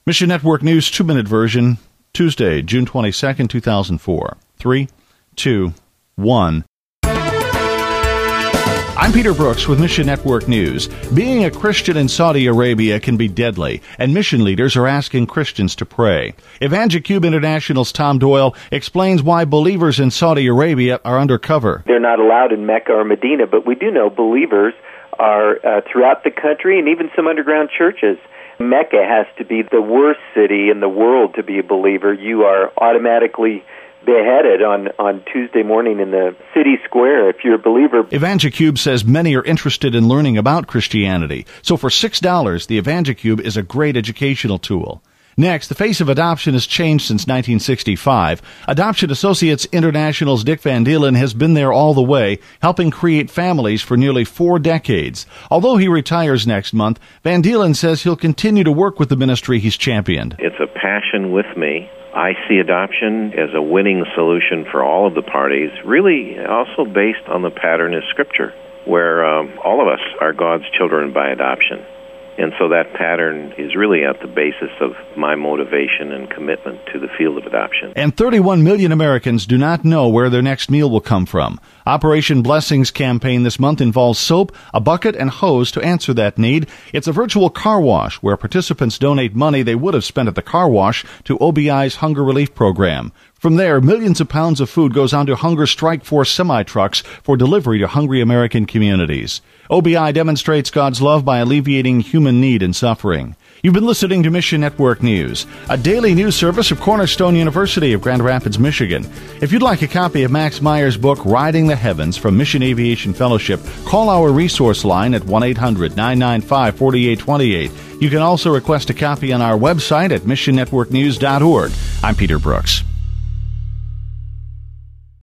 Mission Network News 2-minute version, Tuesday, June 22nd, 2004. 3, 2, 1. I'm Peter Brooks with Mission Network News. Being a Christian in Saudi Arabia can be deadly, and mission leaders are asking Christians to pray. EvangeCube International's Tom Doyle explains why believers in Saudi Arabia are undercover. They're not allowed in Mecca or Medina, but we do know believers are throughout the country and even some underground churches. Mecca has to be the worst city in the world to be a believer. You are automatically beheaded on Tuesday morning in the city square if you're a believer. EvangeCube says many are interested in learning about Christianity. So for $6, the EvangeCube is a great educational tool. Next, the face of adoption has changed since 1965. Adoption Associates International's Dick Van Deelen has been there all the way, helping create families for nearly 4 decades. Although he retires next month, Van Deelen says he'll continue to work with the ministry he's championed. It's a passion with me. I see adoption as a winning solution for all of the parties, really also based on the pattern of Scripture, where all of us are God's children by adoption. And so that pattern is really at the basis of my motivation and commitment to the field of adoption. And 31 million Americans do not know where their next meal will come from. Operation Blessings campaign this month involves soap, a bucket, and hose to answer that need. It's a virtual car wash where participants donate money they would have spent at the car wash to OBI's Hunger Relief Program. From there, millions of pounds of food goes onto Hunger Strike Force semi-trucks for delivery to hungry American communities. OBI demonstrates God's love by alleviating human need and suffering. You've been listening to Mission Network News, a daily news service of Cornerstone University of Grand Rapids, Michigan. If you'd like a copy of Max Meyer's book, Riding the Heavens from Mission Aviation Fellowship, call our resource line at 1-800-995-4828. You can also request a copy on our website at missionnetworknews.org. I'm Peter Brooks.